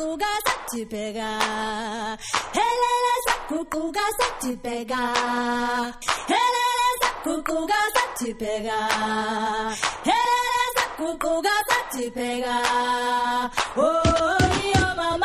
sa tu pega. Helele sa kukuga sa tu pega. Helele sa kukuga sa tu pega. Helele sa kukuga sa tu pega. Oh, yo mama.